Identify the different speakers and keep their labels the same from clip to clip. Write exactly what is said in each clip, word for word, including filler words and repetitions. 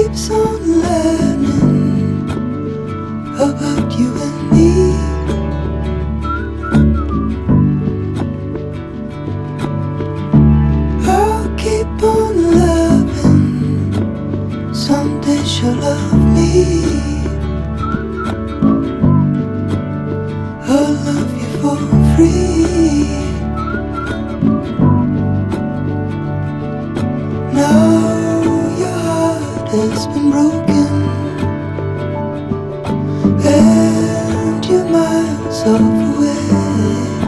Speaker 1: keeps on learning about you and me. I'll keep on loving, someday she'll love me. I'll love you for free. Now your heart has been broken and you're miles off away.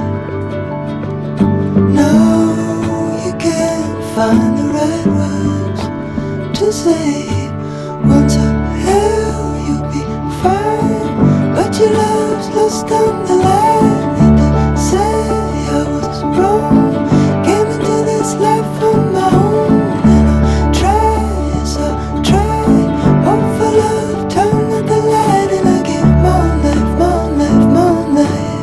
Speaker 1: Now you can't find the right words to say. Once a hell you'll be fine, but your love's lost on the line. And to say I was wrong, came into this life on my own. And I'll try, yes I'll try, hope for love, turn at the light. And I give more life, more life, more life.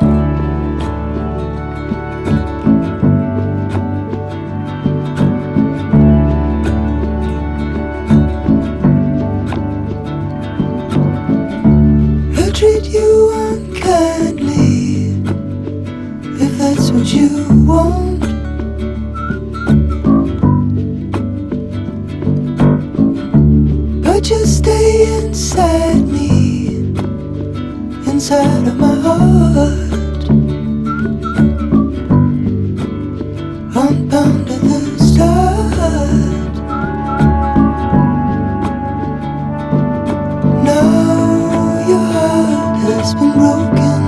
Speaker 1: I'll treat you unkindly if that's what you want. But you stay inside me, inside of my heart, unbound at the start. Now your heart has been broken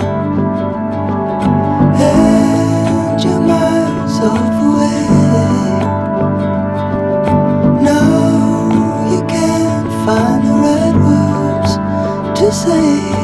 Speaker 1: and you're miles off away. Now you can't find the right words to say.